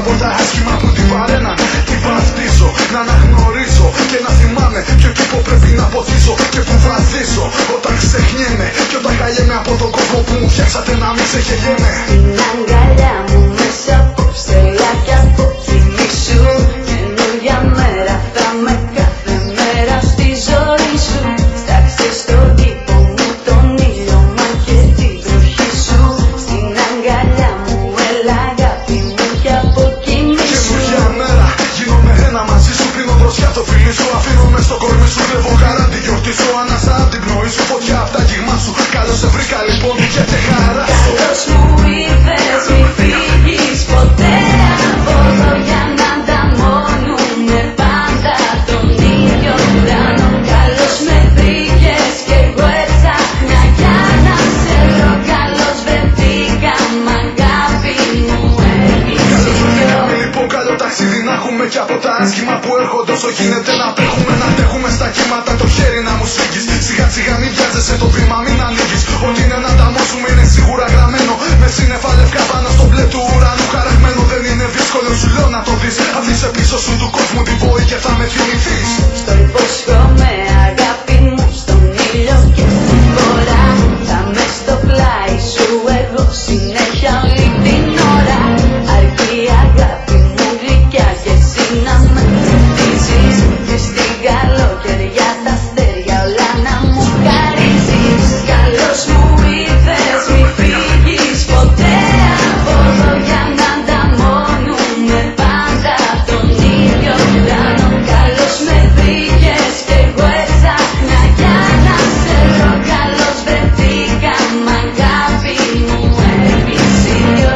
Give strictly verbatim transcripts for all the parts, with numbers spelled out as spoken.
από τα άσχημα που την παρέναν. Την βαφτίζω, να αναγνωρίσω και να θυμάμαι ποιο κήπο πρέπει να ποτίσω και που βαδίζω όταν ξεχνιέμαι και όταν χαλιέμαι από τον κόσμο που μου φτιάξατε να μην ξεχεγέμαι. Την αγκαλιά μου μέσα από στελάκια από κοιμήσου. Καινούργια μέρα θα με κάθε μέρα στη ζωή σου. Στάξε στον κήπο μου τον ήλιο μα και την βροχή σου. Στην αγκαλιά μου έλα αγάπη μου και αποκοιμήσου. Καινούργια μέρα γίνομαι ένα μαζί σου. Πίνω δροσιά το φίλι σου. Αφήνω μες στο κορμί σου. Βλέπω χαρά τη γιορτή σου. Ανάσα απ' την πνοή σου. Φωτιά απ' τα γυμά σου. Καλώς σε βρήκα λοιπόν και τε χαρά σου. Καλώς μου ήρθες, μη φύγεις ποτέ από εδώ για να ανταμώνουμε πάντα τον ίδιο ουρανό. Καλώς με βρήκες κι εγώ έψαχνα για να σε βρω. Καλώς βρεθήκα μ' αγάπη μου έχεις ήλιο. Λοιπόν καλό ταξίδι να έχουμε κι από τα άσχημα που έρχονται. Όσο γίνεται να τρέχουμε, να τρέχουμε στα κύματα. Το χέρι να μου σφίγγεις. Σιγά σιγά μην βιάζεσαι, το βήμα μην ανοίγεις. Ό,τι είναι να ανταμώσουμε είναι σίγουρα γραμμένο. Με σύννεφα λευκά πάνω στο μπλε του ουρανού χαραγμένο. Δεν είναι δύσκολο σου λέω να το δεις. Αφήσε πίσω σου του κόσμου την πόη και θα με θυμηθείς. Στο υπόσχομαι αγάπη μου στον ήλιο και την φορά. Θα με στο πλάι σου εγώ συνέχεια όλη την ώρα. Αρκεί η αγάπη μου γλυκιά και εσύ να με φροντίζεις. Και στην καλοκαιριά τα αστέρια όλα να μου χαρίζεις. Καλώς μου ήρθες, μη φύγεις ποτέ από εδώ για να ανταμώνουμε πάντα τον ίδιο ουρανό. Καλώς με βρήκες κι εγώ έψαχνα για να σε βρω. Καλώς βρεθήκα μ' αγάπη μου έχεις ήλιο.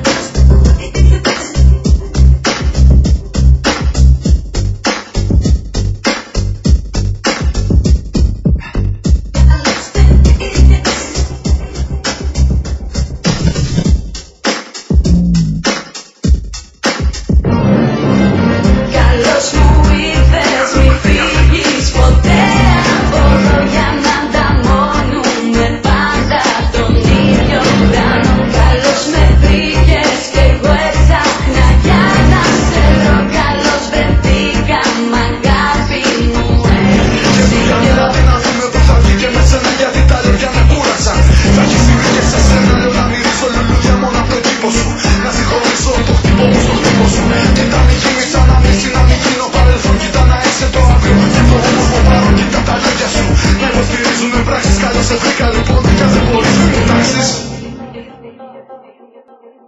Καλώς μου ήρθες, μη φύγεις ποτέ από εδώ για να ανταμώνουμε πάντα τον ίδιο ουρανό. Καλώς με βρήκες κι εγώ έψαχνα για να σε βρω. Καλώς βρεθήκα μ' αγάπη μου έχεις ήλιο. Να δούμε που θα βγει και με σένα γιατί τα λόγια με κούρασαν. Θα έχεις δει και σε σένα λέω να μυρίσω λουλούδια μόνο από το κήπο σου. Να συγχωρήσω το χτύπο μου στο χτύπο σου. Κοίτα μην γίνεις αναμνήση, να μην γίνω παρελθόν. Κοίτα να είσαι το αύριο και το όμορφο παρόν. Κοίτα τα λόγια σου να υποστηρίζουν με πράξεις. Καλώς σε βρήκα λοιπόν και αν δεν μπορείς μην κοιτάξεις.